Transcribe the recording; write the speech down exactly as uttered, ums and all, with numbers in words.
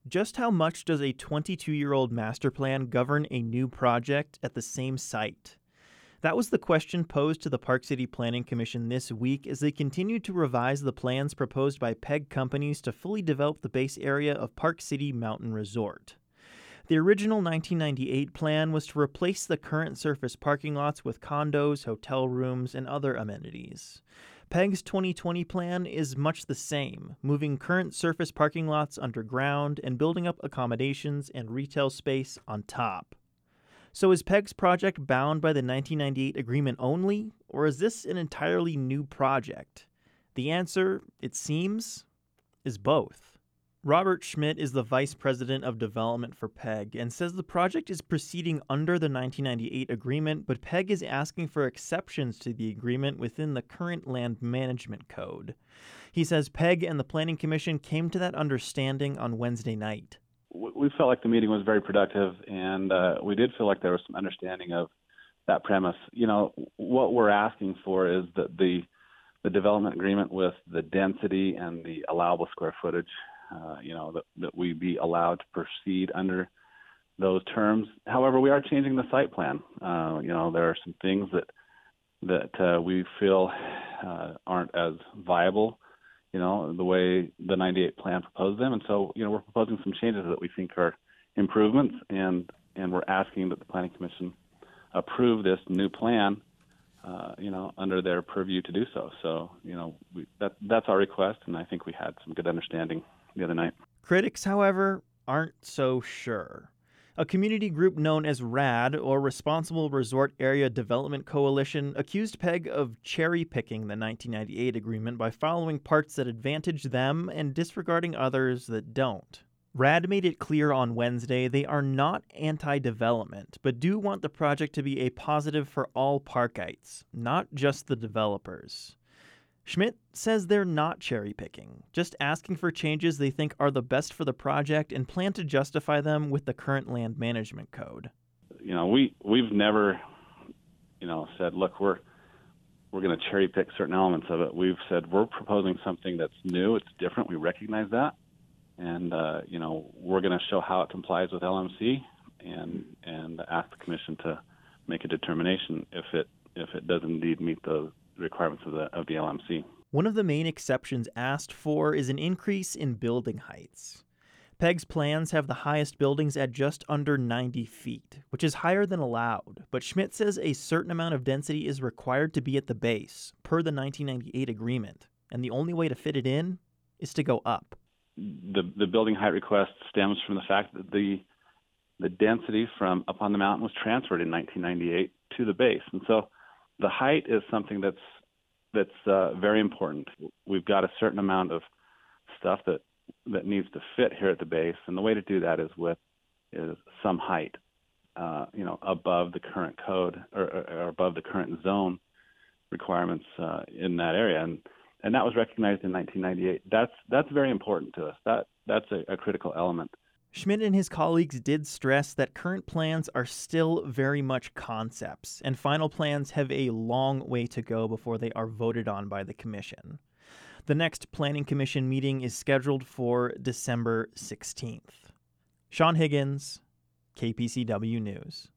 Just how much does a twenty-two-year-old master plan govern a new project at the same site? That was the question posed to the Park City Planning Commission this week as they continued to revise the plans proposed by P E G companies to fully develop the base area of Park City Mountain Resort. The original nineteen ninety-eight plan was to replace the current surface parking lots with condos, hotel rooms, and other amenities. P E G's twenty twenty plan is much the same, moving current surface parking lots underground and building up accommodations and retail space on top. So is P E G's project bound by the nineteen ninety-eight agreement only, or is this an entirely new project? The answer, it seems, is both. Robert Schmidt is the Vice President of Development for P E G and says the project is proceeding under the nineteen ninety-eight agreement, but P E G is asking for exceptions to the agreement within the current Land Management Code. He says P E G and the Planning Commission came to that understanding on Wednesday night. We felt like the meeting was very productive, and uh, we did feel like there was some understanding of that premise. You know, what we're asking for is that the the development agreement with the density and the allowable square footage, uh, you know, that, that we be allowed to proceed under those terms. However, we are changing the site plan. Uh, you know, there are some things that that uh, we feel uh, aren't as viable, you know, the way the ninety-eight plan proposed them. And so, you know, we're proposing some changes that we think are improvements, and, and we're asking that the Planning Commission approve this new plan, uh, you know, under their purview to do so. So, you know, we, that that's our request, and I think we had some good understanding the other night. Critics, however, aren't so sure. A community group known as RAD, or Responsible Resort Area Development Coalition, accused P E G of cherry-picking the nineteen ninety-eight agreement by following parts that advantage them and disregarding others that don't. RAD made it clear on Wednesday they are not anti-development, but do want the project to be a positive for all Parkites, not just the developers. Schmidt says they're not cherry-picking, just asking for changes they think are the best for the project and plan to justify them with the current Land Management Code. You know, we, we've never, you know, said, look, we're we're going to cherry-pick certain elements of it. We've said we're proposing something that's new, it's different, we recognize that, and, uh, you know, we're going to show how it complies with L M C and and ask the Commission to make a determination if it if it does indeed meet the requirements of the of the L M C. One of the main exceptions asked for is an increase in building heights. P E G's plans have the highest buildings at just under ninety feet, which is higher than allowed, but Schmidt says a certain amount of density is required to be at the base, per the nineteen ninety-eight agreement, and the only way to fit it in is to go up. The the building height request stems from the fact that the the density from up on the mountain was transferred in nineteen ninety-eight to the base, and so the height is something that's that's uh, very important. We've got a certain amount of stuff that, that needs to fit here at the base, and the way to do that is with is some height, uh, you know, above the current code or, or above the current zone requirements uh, in that area, and and that was recognized in nineteen ninety-eight. That's that's very important to us. That that's a, a critical element. Schmidt and his colleagues did stress that current plans are still very much concepts, and final plans have a long way to go before they are voted on by the Commission. The next Planning Commission meeting is scheduled for December sixteenth. Sean Higgins, K P C W News.